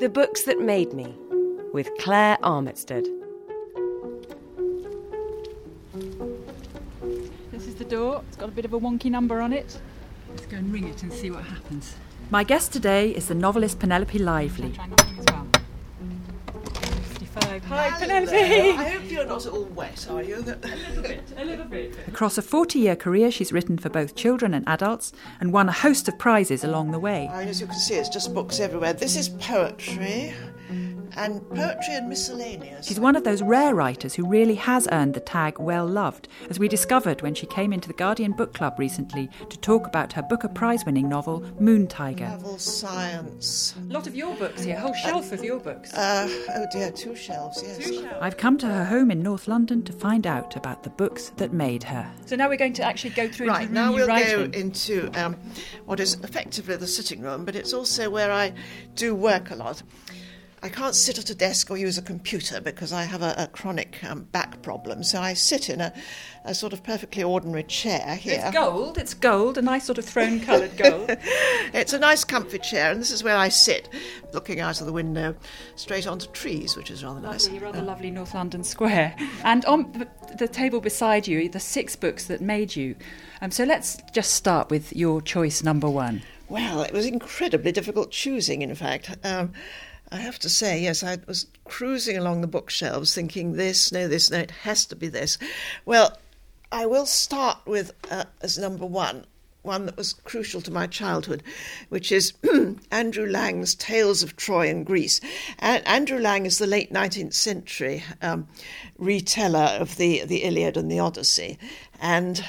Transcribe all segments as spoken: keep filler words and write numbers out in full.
The Books That Made Me, with Claire Armitstead. This is the door. It's got a bit of a wonky number on it. Let's go and ring it and see what happens. My guest today is the novelist Penelope Lively. Try knocking as well. fifty-five. Hi, Hello Penelope. there. I hope you're not all wet, are you? A little bit, a little bit. Across a forty-year career, she's written for both children and adults and won a host of prizes along the way. As you can see, it's just books everywhere. This is poetry, and poetry and miscellaneous. She's one of those rare writers who really has earned the tag well-loved, as we discovered when she came into the Guardian Book Club recently to talk about her Booker Prize-winning novel, Moon Tiger. Novel science. A lot of your books here, a whole shelf of your books. Uh, oh dear, two shelves, yes. Two shelves. I've come to her home in North London to find out about the books that made her. So now we're going to actually go through Right, into the now room we'll you write go in. into um, what is effectively the sitting room, but it's also where I do work a lot. I can't sit at a desk or use a computer because I have a, a chronic um, back problem, so I sit in a, a sort of perfectly ordinary chair here. It's gold, it's gold, a nice sort of throne-coloured gold. It's a nice comfy chair, and this is where I sit, looking out of the window straight onto trees, which is rather nice. Lovely, rather lovely North London Square. And on the, the table beside you, the six books that made you. Um, so let's just start with your choice number one. Well, it was incredibly difficult choosing, in fact. Um, I have to say, yes, I was cruising along the bookshelves thinking this, no, this, no, it has to be this. Well, I will start with, uh, as number one, one that was crucial to my childhood, which is Andrew Lang's Tales of Troy and Greece. And Andrew Lang is the late nineteenth century um, reteller of the, the Iliad and the Odyssey. And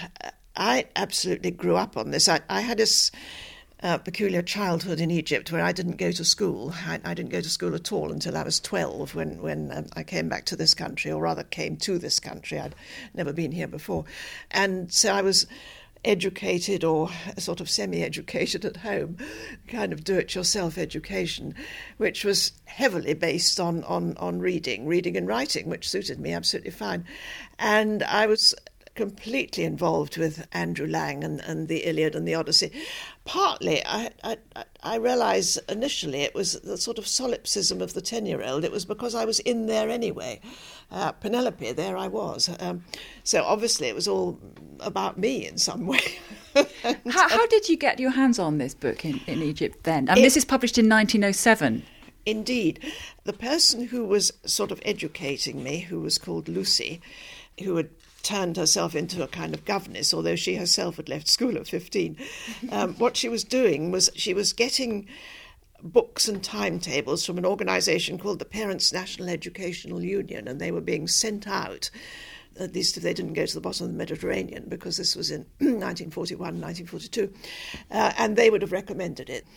I absolutely grew up on this. I, I had this uh, peculiar childhood in Egypt where I didn't go to school. I, I didn't go to school at all until I was twelve when, when um, I came back to this country, or rather came to this country. I'd never been here before. And so I was educated, or sort of semi-educated at home, kind of do-it-yourself education, which was heavily based on, on, on reading, reading and writing, which suited me absolutely fine. And I was completely involved with Andrew Lang and, and the Iliad and the Odyssey. Partly, I, I, I realise initially it was the sort of solipsism of the ten-year-old. It was because I was in there anyway. Uh, Penelope, there I was. Um, so obviously it was all about me in some way. and, How, how did you get your hands on this book in, in Egypt then? And It- this is published in nineteen oh seven. Indeed. The person who was sort of educating me, who was called Lucy, who had turned herself into a kind of governess, although she herself had left school at fifteen. Um, what she was doing was she was getting books and timetables from an organisation called the Parents' National Educational Union, and they were being sent out, at least if they didn't go to the bottom of the Mediterranean, because this was in nineteen forty-one, nineteen forty-two, uh, and they would have recommended it.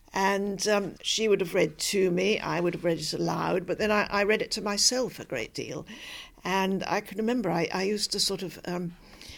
And um, she would have read to me, I would have read it aloud, but then I, I read it to myself a great deal. And I can remember I, I used to sort of um,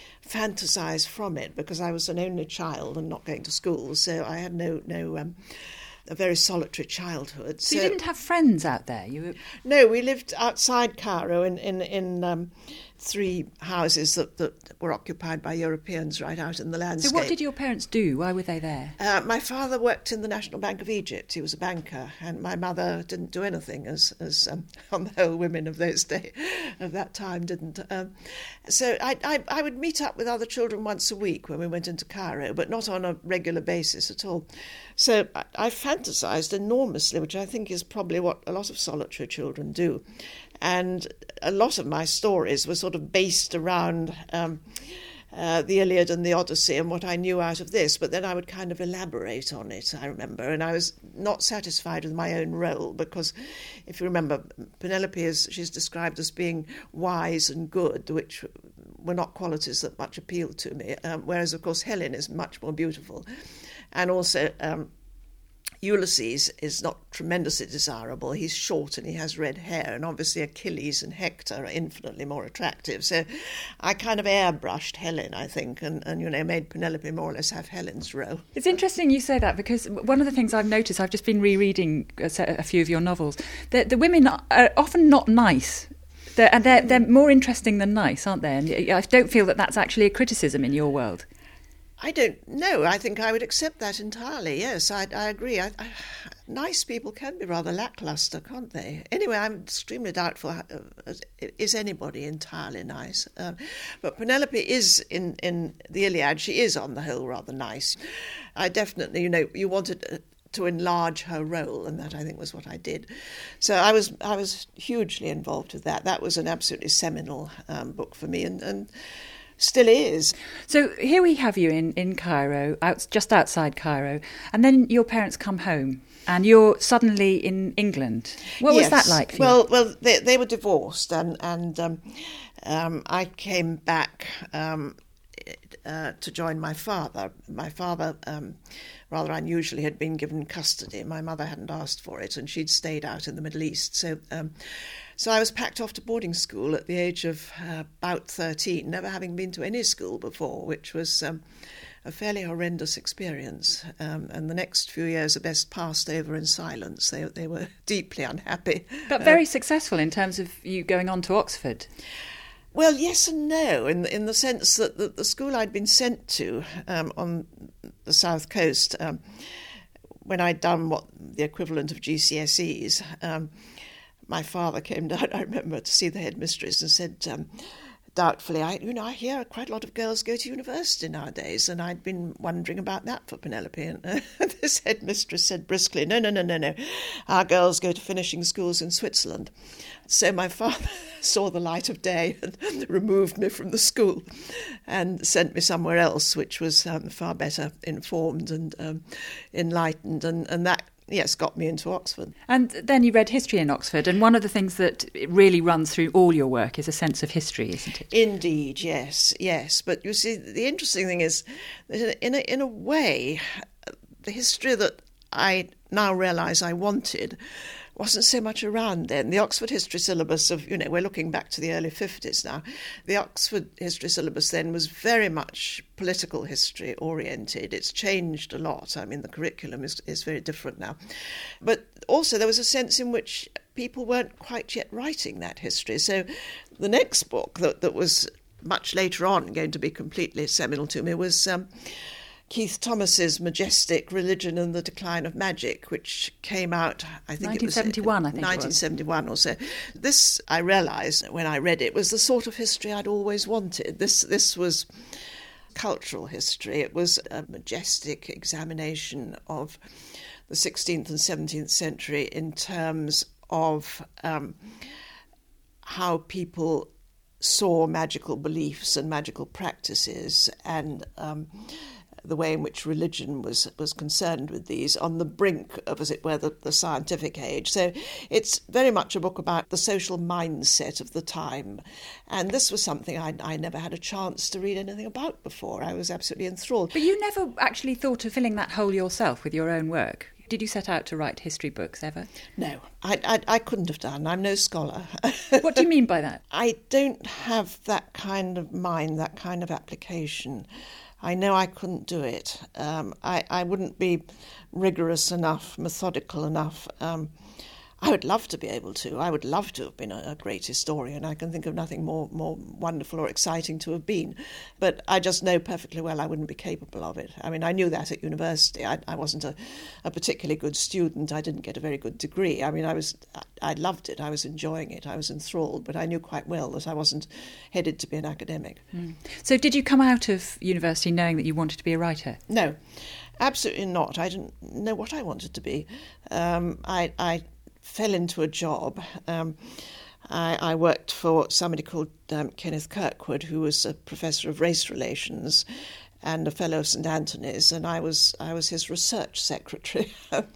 fantasise from it, because I was an only child and not going to school, so I had no, no um, a very solitary childhood. So, you didn't have friends out there? You were... No, we lived outside Cairo in, in, in um, three houses that, that were occupied by Europeans right out in the landscape. So what did your parents do? Why were they there? Uh, my father worked in the National Bank of Egypt. He was a banker, and my mother didn't do anything, as, as um, on the whole, women of those days, of that time didn't. Um, so I, I, I would meet up with other children once a week when we went into Cairo, but not on a regular basis at all. So I, I fantasised enormously, which I think is probably what a lot of solitary children do. And a lot of my stories were sort of based around um, uh, the Iliad and the Odyssey and what I knew out of this, but then I would kind of elaborate on it, I remember. And I was not satisfied with my own role, because if you remember, Penelope is, she's described as being wise and good, which were not qualities that much appealed to me, um, whereas, of course, Helen is much more beautiful. And also um, Ulysses is not tremendously desirable. He's short and he has red hair, and obviously Achilles and Hector are infinitely more attractive. So I kind of airbrushed Helen, I think, and, and you know, made Penelope more or less have Helen's role. It's interesting you say that, because one of the things I've noticed, I've just been rereading a, a few of your novels, that the women are often not nice. They're, and they're, they're more interesting than nice, aren't they? And I don't feel that that's actually a criticism in your world. I don't know. I think I would accept that entirely. Yes, I, I agree. I, I, nice people can be rather lacklustre, can't they? Anyway, I'm extremely doubtful. Uh, is anybody entirely nice? Uh, but Penelope is, in, in the Iliad, she is on the whole rather nice. I definitely, you know, you wanted to enlarge her role, and that I think was what I did. So I was I was hugely involved with that. That was an absolutely seminal um, book for me, and, and still is. So here we have you in, in Cairo, out, just outside Cairo, and then your parents come home and you're suddenly in England. What yes. was that like for well, you? Well, they, they were divorced, and, and um, um, I came back um, uh, to join my father. My father, um, rather unusually, had been given custody. My mother hadn't asked for it, and she'd stayed out in the Middle East. So um, so I was packed off to boarding school at the age of uh, about thirteen, never having been to any school before, which was um, a fairly horrendous experience. Um, and the next few years are best passed over in silence. They, they were deeply unhappy. But very uh, successful in terms of you going on to Oxford. Well, yes and no, in in the sense that the, the school I'd been sent to um, on the south coast, um, when I'd done what the equivalent of G C S Es, um, my father came down, I remember, to see the headmistress and said, um, doubtfully, I, you know, I hear quite a lot of girls go to university nowadays, and I'd been wondering about that for Penelope. And uh, this headmistress said briskly, no, no, no, no, no, our girls go to finishing schools in Switzerland. So my father saw the light of day and removed me from the school and sent me somewhere else, which was um, far better informed and um, enlightened, and, and that yes, got me into Oxford. And then you read history in Oxford, and one of the things that really runs through all your work is a sense of history, isn't it? Indeed, yes, yes. But you see, the interesting thing is that in a, in a way, the history that I now realise I wanted wasn't so much around then. The Oxford history syllabus of, you know, we're looking back to the early fifties now. The Oxford history syllabus then was very much political history oriented. It's changed a lot. I mean, the curriculum is, is very different now. But also there was a sense in which people weren't quite yet writing that history. So the next book that, that was much later on going to be completely seminal to me was Um, Keith Thomas's majestic Religion and the Decline of Magic, which came out, I think nineteen seventy-one, it was I think nineteen seventy-one or so. This, I realised when I read it, was the sort of history I'd always wanted. This this was cultural history. It was a majestic examination of the sixteenth and seventeenth century in terms of um, how people saw magical beliefs and magical practices, and um, the way in which religion was was concerned with these on the brink of, as it were, the, the scientific age. So it's very much a book about the social mindset of the time. And this was something I, I never had a chance to read anything about before. I was absolutely enthralled. But you never actually thought of filling that hole yourself with your own work? Did you set out to write history books ever? No, I, I, I couldn't have done. I'm no scholar. What do you mean by that? I don't have that kind of mind, that kind of application. I know I couldn't do it. Um, I, I wouldn't be rigorous enough, methodical enough. Um, I would love to be able to. I would love to have been a, a great historian. I can think of nothing more, more wonderful or exciting to have been. But I just know perfectly well I wouldn't be capable of it. I mean, I knew that at university. I, I wasn't a, a particularly good student. I didn't get a very good degree. I mean, I was, I, I loved it. I was enjoying it. I was enthralled. But I knew quite well that I wasn't headed to be an academic. Mm. So did you come out of university knowing that you wanted to be a writer? No, absolutely not. I didn't know what I wanted to be. Um, I... I fell into a job. Um, I, I worked for somebody called um, Kenneth Kirkwood, who was a professor of race relations and a fellow of St Antony's, and I was I was his research secretary.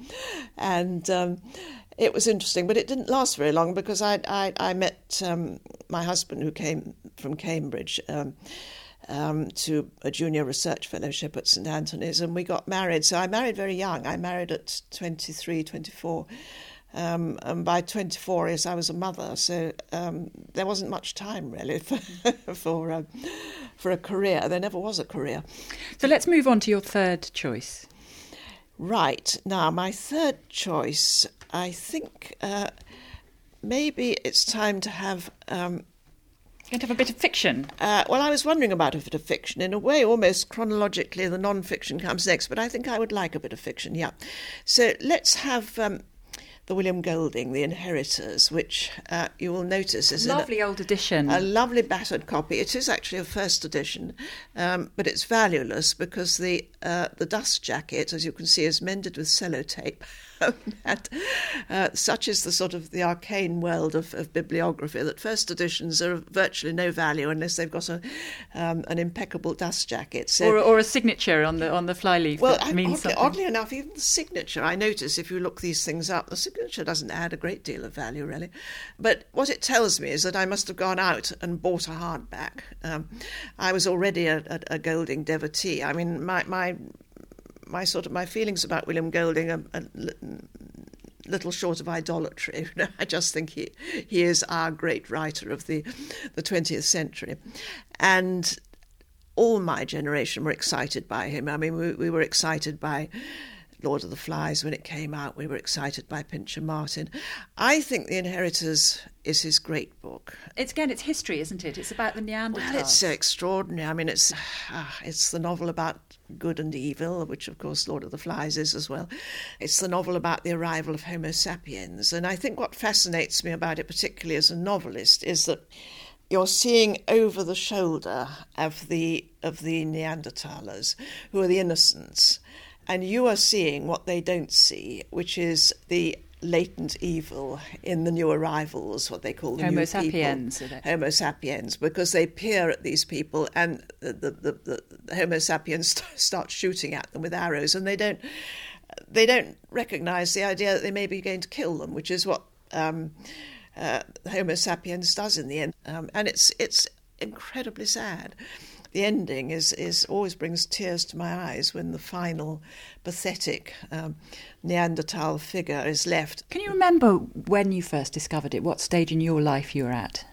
and um, it was interesting, but it didn't last very long because I I, I met um, my husband, who came from Cambridge, um, Um, to a junior research fellowship at St Antony's, and we got married. So I married very young. I married at twenty-three, twenty-four. Um, and by twenty-four, yes, I was a mother, so um, there wasn't much time really for for, uh, for a career. There never was a career. So let's move on to your third choice. Right. Now, my third choice, I think uh, maybe it's time to have um, You're going to have a bit of fiction. Uh, well, I was wondering about a bit of fiction. In a way, almost chronologically, the non-fiction comes next, but I think I would like a bit of fiction, yeah. So let's have um, the William Golding, The Inheritors, which uh, you will notice is Lovely in a, old edition. a lovely battered copy. It is actually a first edition, um, but it's valueless because the uh, the dust jacket, as you can see, is mended with sellotape. and, uh, such is the sort of the arcane world of, of bibliography that first editions are of virtually no value unless they've got a um, an impeccable dust jacket. So, or, or a signature on the on the flyleaf well, that means oddly, something. oddly enough, even the signature, I notice if you look these things up, the signature doesn't add a great deal of value, really. But what it tells me is that I must have gone out and bought a hardback. Um, I was already a, a, a Golding devotee. I mean, my... my My sort of my feelings about William Golding are a little short of idolatry. I just think he he is our great writer of the the twentieth century, and all my generation were excited by him. I mean, we, we were excited by Lord of the Flies when it came out. We were excited by Pincher Martin. I think The Inheritors is his great book. It's again, it's history, isn't it? It's about the Neanderthals. Well, it's so extraordinary. I mean, it's uh, it's the novel about good and evil, which of course Lord of the Flies is as well. It's the novel about the arrival of Homo sapiens, and I think what fascinates me about it, particularly as a novelist, is that you're seeing over the shoulder of the of the Neanderthalers, who are the innocents. And you are seeing what they don't see, which is the latent evil in the new arrivals, what they call the Homo new sapiens, people. is it? Homo sapiens, because they peer at these people and the, the, the, the Homo sapiens start shooting at them with arrows, and they don't they don't recognise the idea that they may be going to kill them, which is what um, uh, Homo sapiens does in the end. Um, and it's it's incredibly sad. The ending is, is always brings tears to my eyes when the final pathetic um, Neanderthal figure is left. Can you remember when you first discovered it? What stage in your life you were at?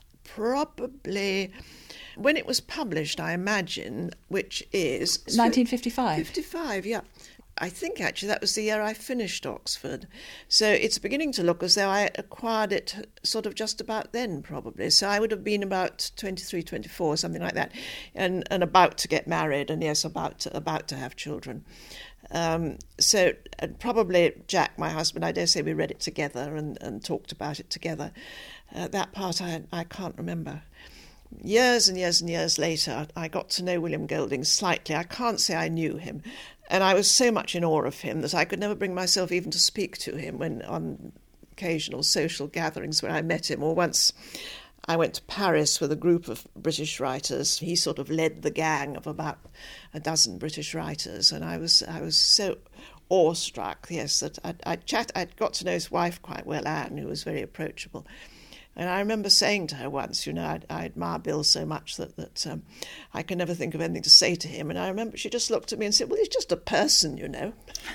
Probably when it was published, I imagine, which is... nineteen fifty-five? fifty-five, yeah. I think actually that was the year I finished Oxford. So it's beginning to look as though I acquired it sort of just about then, probably. So I would have been about twenty-three, twenty-four, something like that, and, and about to get married, and yes, about to, about to have children. Um, so and probably Jack, my husband, I dare say we read it together and, and talked about it together. Uh, that part I, I can't remember. Years and years and years later, I got to know William Golding slightly. I can't say I knew him. And I was so much in awe of him that I could never bring myself even to speak to him when on occasional social gatherings where I met him. Or once I went to Paris with a group of British writers. He sort of led the gang of about a dozen British writers. And I was I was so awestruck, yes, that I'd, I'd, chat, I'd got to know his wife quite well, Anne, who was very approachable. And I remember saying to her once, you know, I, I admire Bill so much that, that um, I can never think of anything to say to him. And I remember she just looked at me and said, well, he's just a person, you know.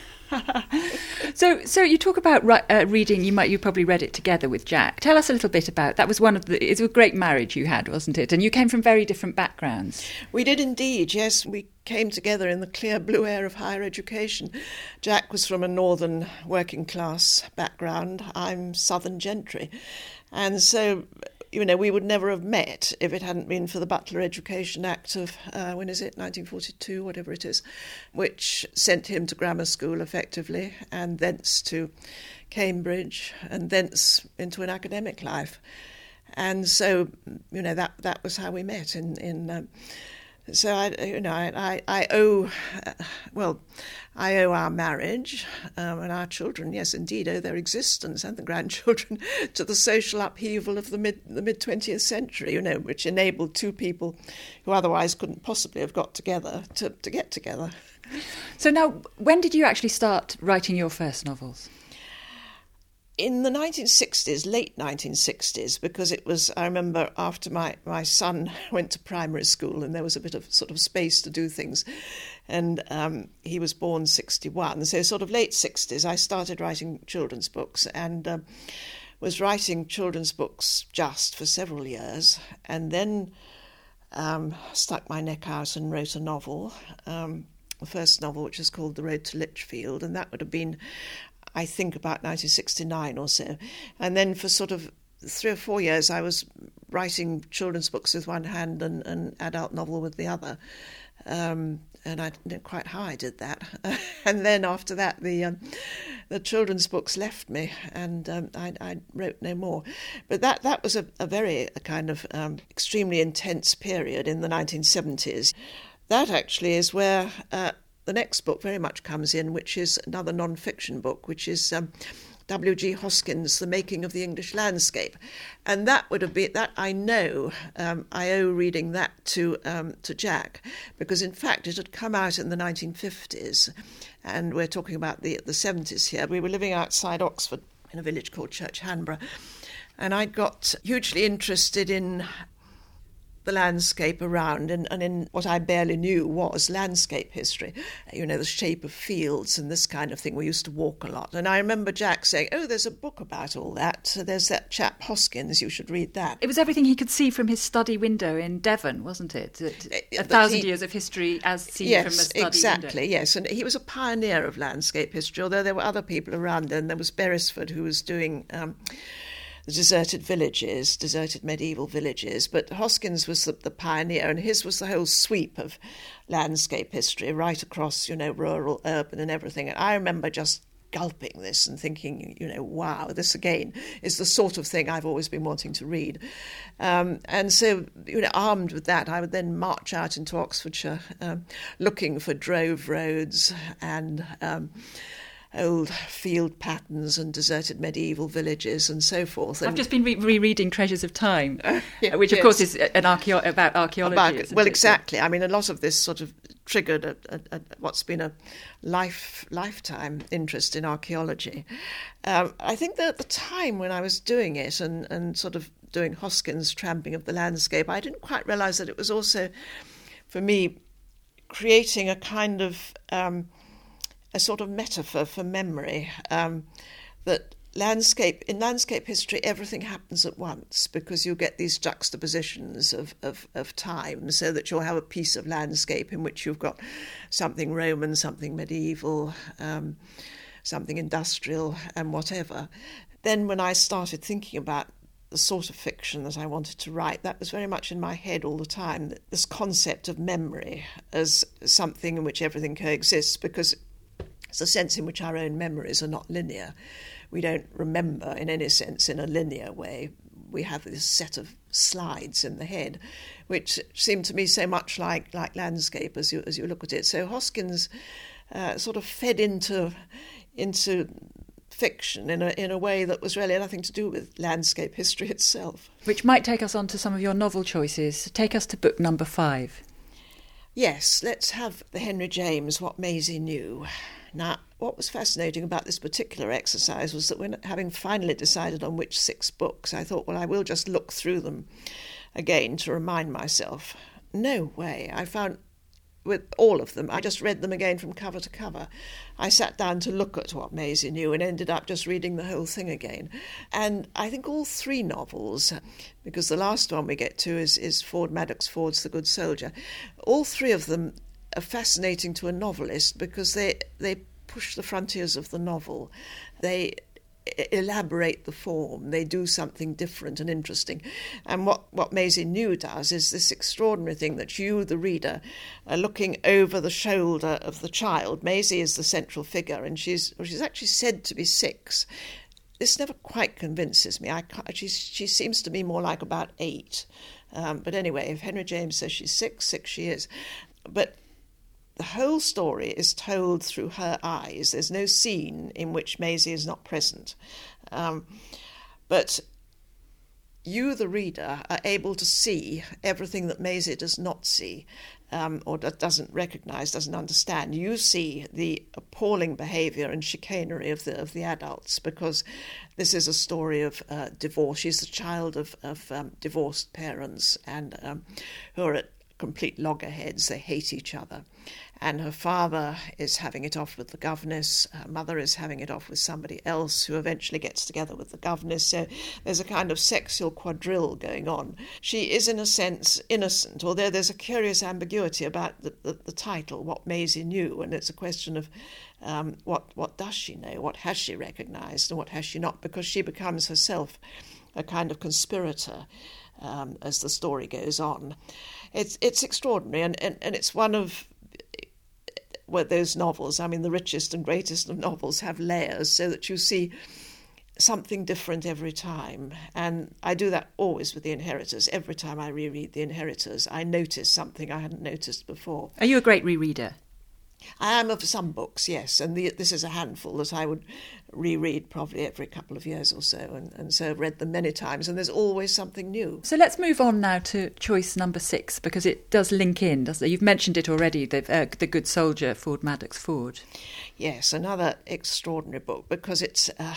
so so you talk about uh, reading, you might you probably read it together with Jack. Tell us a little bit about, that was one of the, it was a great marriage you had, wasn't it? And you came from very different backgrounds. We did indeed, yes. We came together in the clear blue air of higher education. Jack was from a northern working class background. I'm southern gentry. And so, you know, we would never have met if it hadn't been for the Butler Education Act of, uh, when is it, nineteen forty-two, whatever it is, which sent him to grammar school effectively, and thence to Cambridge, and thence into an academic life. And so, you know, that, that was how we met in... in um, So I, you know, I, I owe, uh, well, I owe our marriage um, and our children, yes, indeed, owe their existence and the grandchildren to the social upheaval of the mid the mid twentieth century, you know, which enabled two people who otherwise couldn't possibly have got together to, to get together. So now, when did you actually start writing your first novels? In the nineteen sixties, late nineteen sixties, because it was, I remember after my, my son went to primary school and there was a bit of sort of space to do things, and um, he was born sixty-one, so sort of late sixties, I started writing children's books and um, was writing children's books just for several years, and then um, stuck my neck out and wrote a novel, um, the first novel, which is called The Road to Lichfield, and that would have been, I think, about nineteen sixty-nine or so. And then for sort of three or four years I was writing children's books with one hand and an adult novel with the other. Um, and I didn't know quite how I did that. And then after that, the um, the children's books left me, and um, I, I wrote no more. But that, that was a, a very a kind of um, extremely intense period in the nineteen seventies. That actually is where uh, the next book very much comes in, which is another non-fiction book, which is um, W G Hoskins' The Making of the English Landscape. And that would have been, that I know, um, I owe reading that to um, to Jack, because in fact it had come out in the nineteen fifties, and we're talking about the, the seventies here. We were living outside Oxford in a village called Church Hanborough, and I got hugely interested in the landscape around and, and in what I barely knew was landscape history, you know, the shape of fields and this kind of thing. We used to walk a lot. And I remember Jack saying, oh, there's a book about all that. So there's that chap Hoskins, you should read that. It was everything he could see from his study window in Devon, wasn't it? A, a But thousand he, years of history as seen yes, from a study exactly, window. yes. And he was a pioneer of landscape history, although there were other people around then. There was Beresford, who was doing Um, the deserted villages, deserted medieval villages. But Hoskins was the, the pioneer, and his was the whole sweep of landscape history right across, you know, rural, urban and everything. And I remember just gulping this and thinking, you know, wow, this again is the sort of thing I've always been wanting to read. Um, and so, you know, armed with that, I would then march out into Oxfordshire um, looking for drove roads and Um, old field patterns and deserted medieval villages and so forth. And I've just been re- rereading Treasures of Time, uh, yeah, which of yes. course is an archeo- about archaeology. About, isn't well, it? exactly. I mean, a lot of this sort of triggered a, a, a, what's been a life lifetime interest in archaeology. Um, I think that at the time when I was doing it and, and sort of doing Hoskins' Tramping of the Landscape, I didn't quite realise that it was also, for me, creating a kind of Um, a sort of metaphor for memory, um, that landscape in landscape history everything happens at once, because you get these juxtapositions of, of, of time, so that you'll have a piece of landscape in which you've got something Roman, something medieval, um, something industrial and whatever. Then when I started thinking about the sort of fiction that I wanted to write, that was very much in my head all the time, this concept of memory as something in which everything coexists, because it's a sense in which our own memories are not linear. We don't remember in any sense in a linear way. We have this set of slides in the head, which seem to me so much like, like landscape as you as you look at it. So Hoskins uh, sort of fed into into fiction in a in a way that was really nothing to do with landscape history itself. Which might take us on to some of your novel choices. Take us to book number five. Yes, let's have the Henry James, What Maisie Knew. Now, what was fascinating about this particular exercise was that when, having finally decided on which six books, I thought, well, I will just look through them again to remind myself. No way. I found with all of them, I just read them again from cover to cover. I sat down to look at What Maisie Knew and ended up just reading the whole thing again. And I think all three novels, because the last one we get to is, is Ford Madox Ford's The Good Soldier, all three of them are fascinating to a novelist because they they push the frontiers of the novel. They elaborate the form. They do something different and interesting. And what, what Maisie Knew does is this extraordinary thing that you, the reader, are looking over the shoulder of the child. Maisie is the central figure, and she's well, she's actually said to be six. This never quite convinces me. I can't, she, she seems to be more like about eight. Um, but anyway, if Henry James says she's six, six she is. But the whole story is told through her eyes. There's no scene in which Maisie is not present. Um, but you, the reader, are able to see everything that Maisie does not see, um, or doesn't recognise, doesn't understand. You see the appalling behaviour and chicanery of the of the adults, because this is a story of uh, divorce. She's the child of, of um, divorced parents and um, who are at complete loggerheads. They hate each other. And her father is having it off with the governess. Her mother is having it off with somebody else who eventually gets together with the governess. So there's a kind of sexual quadrille going on. She is, in a sense, innocent, although there's a curious ambiguity about the, the, the title, What Maisie Knew, and it's a question of um, what, what does she know, what has she recognised and what has she not, because she becomes herself a kind of conspirator um, as the story goes on. It's it's extraordinary, and, and, and it's one of well, those novels. I mean, the richest and greatest of novels have layers, so that you see something different every time. And I do that always with The Inheritors. Every time I reread The Inheritors, I notice something I hadn't noticed before. Are you a great rereader? I am of some books, yes, and the, this is a handful that I would reread probably every couple of years or so, and, and so I've read them many times, and there's always something new. So let's move on now to choice number six, because it does link in, doesn't it? You've mentioned it already, the, uh, the Good Soldier, Ford Madox Ford. Yes, another extraordinary book, because it's uh,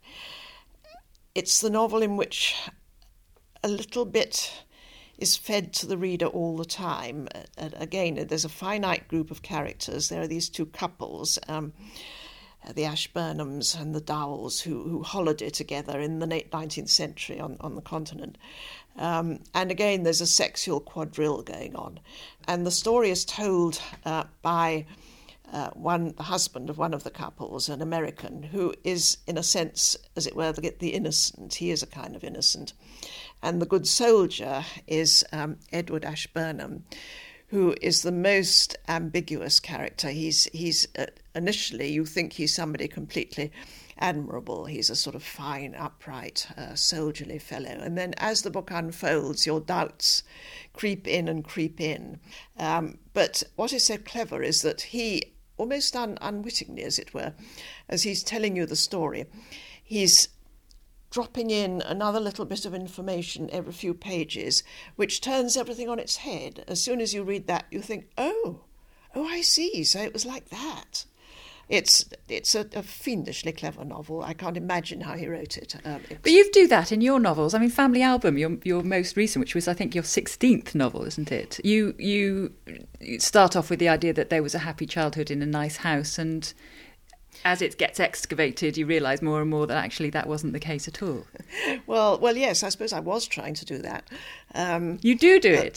it's the novel in which a little bit is fed to the reader all the time. Uh, again, there's a finite group of characters. There are these two couples, um, the Ashburnhams and the Dowells, who, who holiday together in the late nineteenth century on, on the continent. Um, and again, there's a sexual quadrille going on. And the story is told uh, by uh, one, the husband of one of the couples, an American, who is, in a sense, as it were, the, the innocent. He is a kind of innocent. And the good soldier is um, Edward Ashburnham, who is the most ambiguous character. He's he's uh, initially you think he's somebody completely admirable. He's a sort of fine, upright, uh, soldierly fellow. And then as the book unfolds, your doubts creep in and creep in. Um, but what is so clever is that he, almost un- unwittingly, as it were, as he's telling you the story, he's dropping in another little bit of information every few pages, which turns everything on its head. As soon as you read that, you think, oh, oh, I see, so it was like that. It's it's a, a fiendishly clever novel. I can't imagine how he wrote it. Um, but you do that in your novels. I mean, Family Album, your your most recent, which was, I think, your sixteenth novel, isn't it? You you start off with the idea that there was a happy childhood in a nice house, and as it gets excavated, you realise more and more that actually that wasn't the case at all. Well, well, yes, I suppose I was trying to do that. Um, you do do it.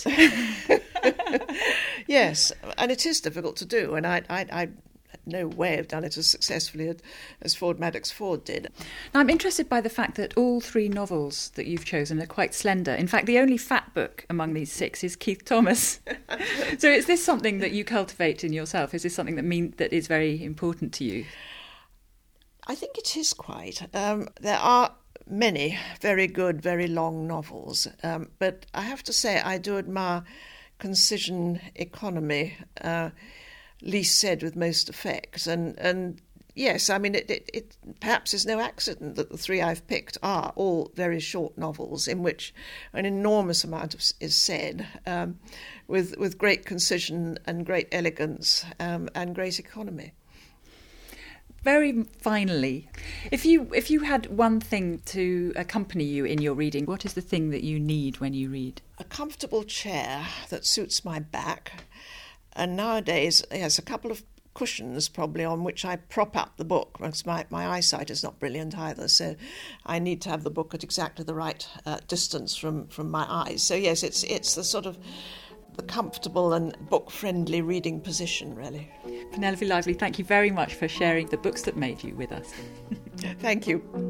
Yes, and it is difficult to do, and I, I, I had no way have done it as successfully as Ford Madox Ford did. Now, I'm interested by the fact that all three novels that you've chosen are quite slender. In fact, the only fat book among these six is Keith Thomas. So is this something that you cultivate in yourself? Is this something that mean that is very important to you? I think it is quite. Um, there are many very good, very long novels, um, but I have to say I do admire concision, economy, uh, least said with most effect. And, and yes, I mean, it, it, it perhaps is no accident that the three I've picked are all very short novels in which an enormous amount of, is said um, with, with great concision and great elegance um, and great economy. Very finally, if you if you had one thing to accompany you in your reading, what is the thing that you need when you read? A comfortable chair that suits my back, and nowadays, yes, a couple of cushions probably on which I prop up the book, because my, my eyesight is not brilliant either, so I need to have the book at exactly the right uh, distance from, from my eyes. So yes, it's it's the sort of the comfortable and book-friendly reading position, really. Penelope Lively, thank you very much for sharing the books that made you with us. Thank you.